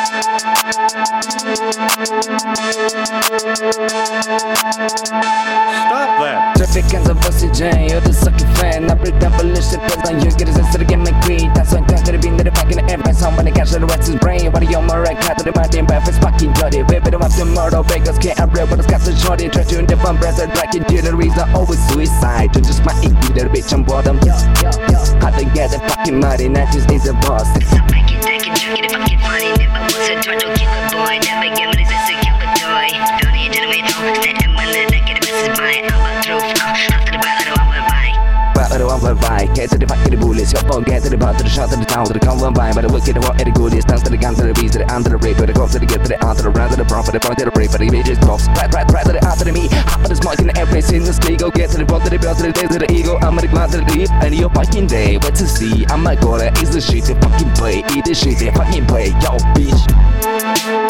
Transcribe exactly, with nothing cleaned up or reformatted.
Stop that. Trafikens av oxygen, you're the sucky fan. I break down bullshit, but I you get a sense to get me green. That's why I'm to the bean, the fucking air. Someone catch the rest his brain. What are you more right? Cut to the mountain, but it's fucking dirty. Baby, don't have to murder, beggars can't read what it's got to shorty. Try to different breath, like in the reason always suicide. To just my eater, bitch, I'm bottom. I think get the fucking money, not just is a boss. I'm breaking, taking, chucking the fucking funny. Never was a turtle killer boy. Never give me this a killer toy. Don't need to wait on. Stand and when the get the best is mine. I'm a truth. After the battle, I'm a bike. Battle, I'm a bike. Get to the fucking bullets. Your phone, get to the bar, to the shot, to the town, to the convo by. But I look at the walk at the goodies. Down to the gun, to the beast, to the under the rape. To the cops, to the get to the out, to the round, to the profit, the point, to the rape. But the bitches cops. Right, right, right, to the out, to the me. Hop to the smoke in the airplanes in the ski. Go get to the ball, to the bell, to the day, to the ego. I'm gonna go out to the deep. And your fucking day. What to see? I'm gonna go to is the shit, they fucking play. Eat the shit, they fucking play. Yo, bitch.